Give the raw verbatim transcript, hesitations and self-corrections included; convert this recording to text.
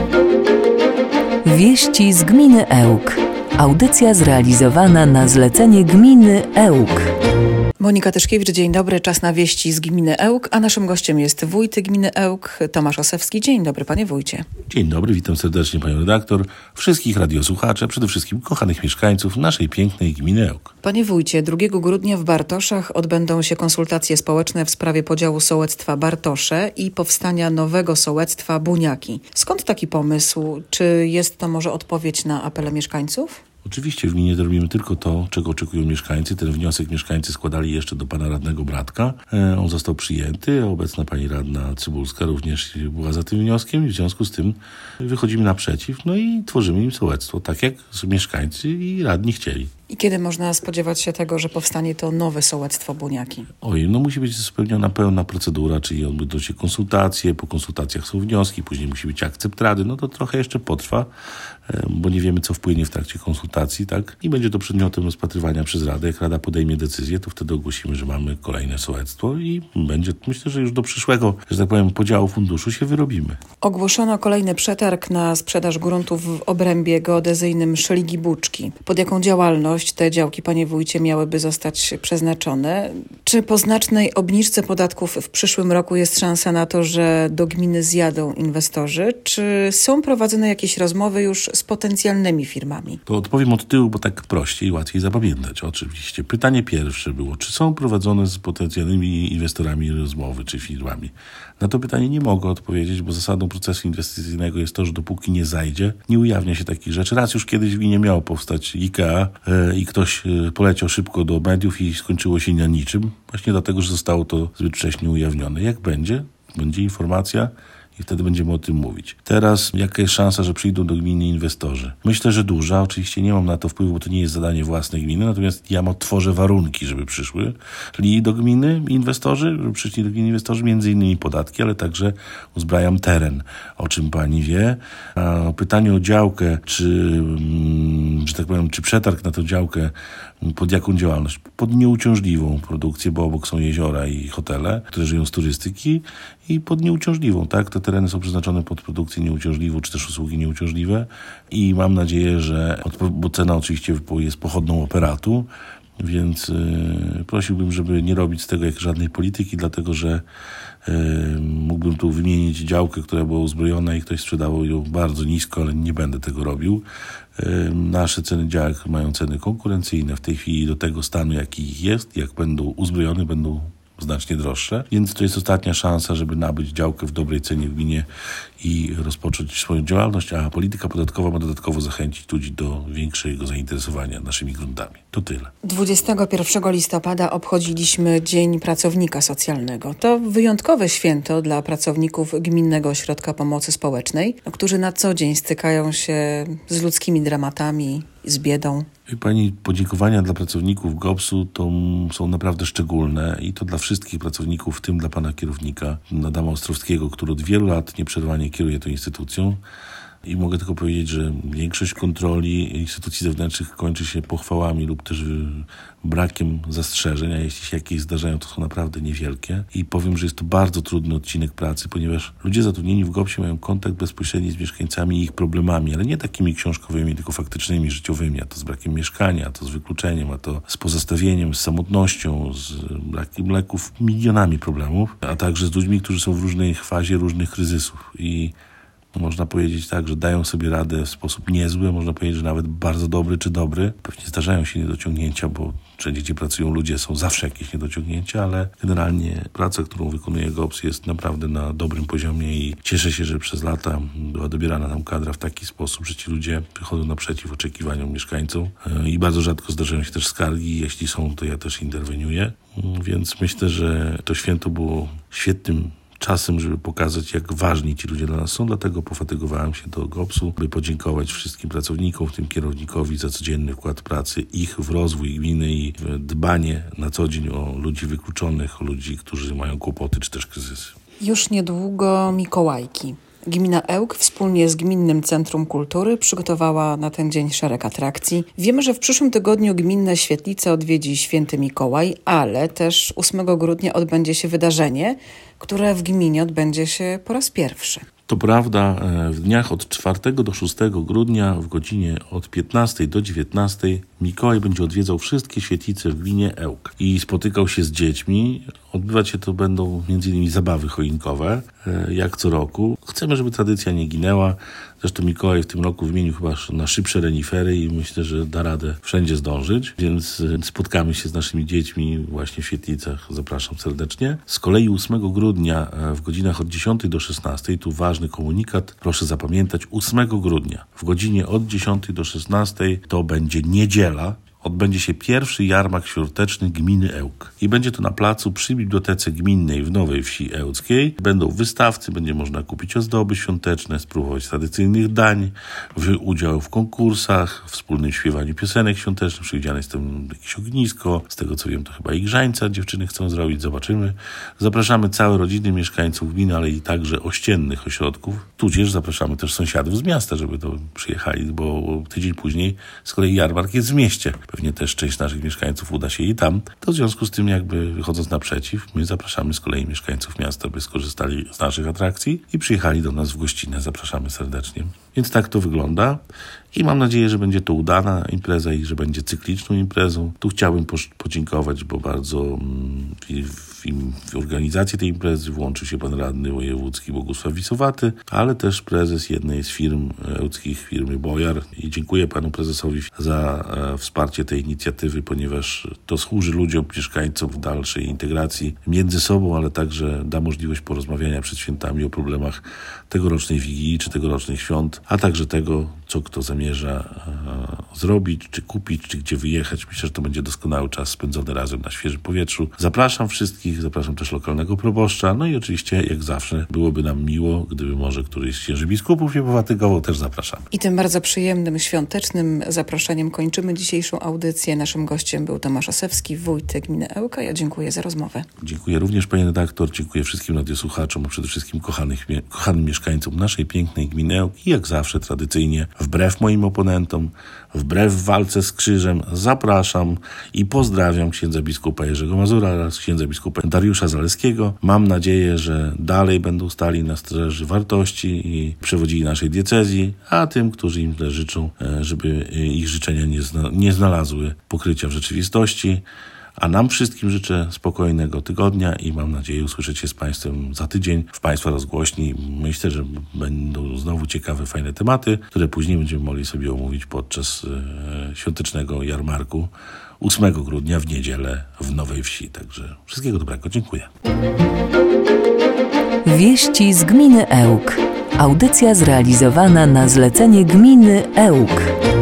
Wieści z gminy Ełk. Audycja zrealizowana na zlecenie gminy Ełk. Monika Tyszkiewicz, dzień dobry. Czas na wieści z gminy Ełk, a naszym gościem jest wójt gminy Ełk, Tomasz Osewski. Dzień dobry, panie wójcie. Dzień dobry, witam serdecznie panią redaktor, wszystkich radiosłuchaczy, przede wszystkim kochanych mieszkańców naszej pięknej gminy Ełk. Panie wójcie, drugiego grudnia w Bartoszach odbędą się konsultacje społeczne w sprawie podziału sołectwa Bartosze i powstania nowego sołectwa Buniaki. Skąd taki pomysł? Czy jest to może odpowiedź na apele mieszkańców? Oczywiście w gminie robimy tylko to, czego oczekują mieszkańcy. Ten wniosek mieszkańcy składali jeszcze do pana radnego Bratka. E, on został przyjęty. Obecna pani radna Cybulska również była za tym wnioskiem i w związku z tym wychodzimy naprzeciw, no i tworzymy im sołectwo, tak jak mieszkańcy i radni chcieli. I kiedy można spodziewać się tego, że powstanie to nowe sołectwo Buniaki? Oj, no musi być spełniona pełna procedura, czyli odbyną się konsultacje, po konsultacjach są wnioski, później musi być akcept rady, no to trochę jeszcze potrwa, bo nie wiemy, co wpłynie w trakcie konsultacji, tak? I będzie to przedmiotem rozpatrywania przez Radę. Jak Rada podejmie decyzję, to wtedy ogłosimy, że mamy kolejne sołectwo i będzie, myślę, że już do przyszłego, że tak powiem, podziału funduszu się wyrobimy. Ogłoszono kolejny przetarg na sprzedaż gruntów w obrębie geodezyjnym Szligi Buczki. Pod jaką działalność te działki, panie wójcie, miałyby zostać przeznaczone? Czy po znacznej obniżce podatków w przyszłym roku jest szansa na to, że do gminy zjadą inwestorzy? Czy są prowadzone jakieś rozmowy już z potencjalnymi firmami? To odpowiem od tyłu, bo tak prościej, łatwiej zapamiętać. Oczywiście. Pytanie pierwsze było, czy są prowadzone z potencjalnymi inwestorami rozmowy, czy firmami? Na to pytanie nie mogę odpowiedzieć, bo zasadą procesu inwestycyjnego jest to, że dopóki nie zajdzie, nie ujawnia się takich rzeczy. Raz już kiedyś w gminie miało powstać IKEA e, i ktoś e, poleciał szybko do mediów i skończyło się na niczym. Właśnie dlatego, że zostało to zbyt wcześnie ujawnione. Jak będzie? Będzie informacja i wtedy będziemy o tym mówić. Teraz jaka jest szansa, że przyjdą do gminy inwestorzy? Myślę, że duża. Oczywiście nie mam na to wpływu, bo to nie jest zadanie własnej gminy, natomiast ja tworzę warunki, żeby przyszły Szli do gminy inwestorzy, żeby przyszli do gminy inwestorzy, między innymi podatki, ale także uzbrajam teren, o czym pani wie. A pytanie o działkę, czy, że tak powiem, czy przetarg na tę działkę, pod jaką działalność? Pod nieuciążliwą produkcję, bo obok są jeziora i hotele, które żyją z turystyki, i pod nieuciążliwą, tak? Te tereny są przeznaczone pod produkcję nieuciążliwą, czy też usługi nieuciążliwe i mam nadzieję, że, bo cena oczywiście jest pochodną operatu, więc yy, prosiłbym, żeby nie robić z tego jak żadnej polityki, dlatego że yy, mógłbym tu wymienić działkę, która była uzbrojona i ktoś sprzedawał ją bardzo nisko, ale nie będę tego robił. Yy, nasze ceny działek mają ceny konkurencyjne w tej chwili do tego stanu, jaki jest. Jak będą uzbrojone, będą znacznie droższe, więc to jest ostatnia szansa, żeby nabyć działkę w dobrej cenie w gminie i rozpocząć swoją działalność, a polityka podatkowa ma dodatkowo zachęcić ludzi do większego zainteresowania naszymi gruntami. To tyle. dwudziestego pierwszego listopada obchodziliśmy Dzień Pracownika Socjalnego. To wyjątkowe święto dla pracowników Gminnego Ośrodka Pomocy Społecznej, którzy na co dzień stykają się z ludzkimi dramatami, z biedą. Pani, podziękowania dla pracowników gopsu to są naprawdę szczególne i to dla wszystkich pracowników, w tym dla pana kierownika Adama Ostrowskiego, który od wielu lat nieprzerwanie kieruje tą instytucją. I mogę tylko powiedzieć, że większość kontroli instytucji zewnętrznych kończy się pochwałami lub też brakiem zastrzeżeń, a jeśli się jakieś zdarzają, to są naprawdę niewielkie. I powiem, że jest to bardzo trudny odcinek pracy, ponieważ ludzie zatrudnieni w gopsie mają kontakt bezpośredni z mieszkańcami i ich problemami, ale nie takimi książkowymi, tylko faktycznymi, życiowymi, a to z brakiem mieszkania, a to z wykluczeniem, a to z pozostawieniem, z samotnością, z brakiem leków, milionami problemów, a także z ludźmi, którzy są w różnej fazie różnych kryzysów. I można powiedzieć tak, że dają sobie radę w sposób niezły, można powiedzieć, że nawet bardzo dobry czy dobry. Pewnie zdarzają się niedociągnięcia, bo wszędzie, gdzie pracują ludzie, są zawsze jakieś niedociągnięcia, ale generalnie praca, którą wykonuje gops, jest naprawdę na dobrym poziomie i cieszę się, że przez lata była dobierana nam kadra w taki sposób, że ci ludzie wychodzą naprzeciw oczekiwaniom mieszkańców i bardzo rzadko zdarzają się też skargi. Jeśli są, to ja też interweniuję, więc myślę, że to święto było świetnym czasem, żeby pokazać, jak ważni ci ludzie dla nas są. Dlatego pofatygowałem się do gopsu, by podziękować wszystkim pracownikom, w tym kierownikowi, za codzienny wkład pracy, ich w rozwój gminy i w dbanie na co dzień o ludzi wykluczonych, o ludzi, którzy mają kłopoty czy też kryzysy. Już niedługo Mikołajki. Gmina Ełk wspólnie z Gminnym Centrum Kultury przygotowała na ten dzień szereg atrakcji. Wiemy, że w przyszłym tygodniu gminne świetlice odwiedzi Święty Mikołaj, ale też ósmego grudnia odbędzie się wydarzenie, które w gminie odbędzie się po raz pierwszy. To prawda, w dniach od czwartego do szóstego grudnia w godzinie od piętnastej do dziewiętnastej Mikołaj będzie odwiedzał wszystkie świetlice w gminie Ełk i spotykał się z dziećmi. Odbywać się to będą między innymi zabawy choinkowe, jak co roku. Chcemy, żeby tradycja nie ginęła. Zresztą Mikołaj w tym roku wymienił chyba na szybsze renifery i myślę, że da radę wszędzie zdążyć, więc spotkamy się z naszymi dziećmi właśnie w świetlicach. Zapraszam serdecznie. Z kolei ósmego grudnia w godzinach od dziesiątej do szesnastej, tu ważny komunikat, proszę zapamiętać, ósmego grudnia w godzinie od dziesiątej do szesnastej to będzie niedziela. Odbędzie się pierwszy jarmark świąteczny gminy Ełk. I będzie to na placu przy Bibliotece Gminnej w Nowej Wsi Ełckiej. Będą wystawcy, będzie można kupić ozdoby świąteczne, spróbować tradycyjnych dań, wziąć udział w konkursach, w wspólnym śpiewaniu piosenek świątecznych. Przewidziane jest tam jakieś ognisko. Z tego co wiem, to chyba i grzańca dziewczyny chcą zrobić. Zobaczymy. Zapraszamy całe rodziny mieszkańców gminy, ale i także ościennych ośrodków. Tudzież zapraszamy też sąsiadów z miasta, żeby to przyjechali, bo tydzień później z kolei jarmark jest w mieście. Pewnie też część naszych mieszkańców uda się i tam. To w związku z tym jakby wychodząc naprzeciw, my zapraszamy z kolei mieszkańców miasta, by skorzystali z naszych atrakcji i przyjechali do nas w gościnę. Zapraszamy serdecznie. Więc tak to wygląda i mam nadzieję, że będzie to udana impreza i że będzie cykliczną imprezą. Tu chciałbym podziękować, bo bardzo w, w, w organizacji tej imprezy włączył się pan radny wojewódzki Bogusław Wisowaty, ale też prezes jednej z firm ełckich, firmy Bojar, i dziękuję panu prezesowi za e, wsparcie tej inicjatywy, ponieważ to służy ludziom, mieszkańcom w dalszej integracji między sobą, ale także da możliwość porozmawiania przed świętami o problemach tegorocznej Wigilii czy tegorocznych świąt, a także tego, co kto zamierza e, zrobić, czy kupić, czy gdzie wyjechać. Myślę, że to będzie doskonały czas spędzony razem na świeżym powietrzu. Zapraszam wszystkich, zapraszam też lokalnego proboszcza, no i oczywiście, jak zawsze, byłoby nam miło, gdyby może któryś z księży biskupów się pofatygował, też zapraszamy. I tym bardzo przyjemnym, świątecznym zaproszeniem kończymy dzisiejszą audycję. Naszym gościem był Tomasz Osewski, wójt gminy Ełka. Ja dziękuję za rozmowę. Dziękuję również, panie redaktor, dziękuję wszystkim radiosłuchaczom, a przede wszystkim kochanych, kochanym mieszkańcom naszej pięknej gminy Ełk i jak zawsze tradycyjnie, wbrew moim oponentom, wbrew walce z krzyżem, zapraszam i pozdrawiam księdza biskupa Jerzego Mazura oraz księdza biskupa Dariusza Zaleskiego. Mam nadzieję, że dalej będą stali na straży wartości i przewodzili naszej diecezji, a tym, którzy im źle życzą, żeby ich życzenia nie, zna- nie znalazły pokrycia w rzeczywistości. A nam wszystkim życzę spokojnego tygodnia i mam nadzieję usłyszeć się z państwem za tydzień w państwa rozgłośni. Myślę, że będą znowu ciekawe, fajne tematy, które później będziemy mogli sobie omówić podczas e, świątecznego jarmarku ósmego grudnia w niedzielę w Nowej Wsi. Także wszystkiego dobrego. Dziękuję. Wieści z gminy Ełk. Audycja zrealizowana na zlecenie gminy Ełk.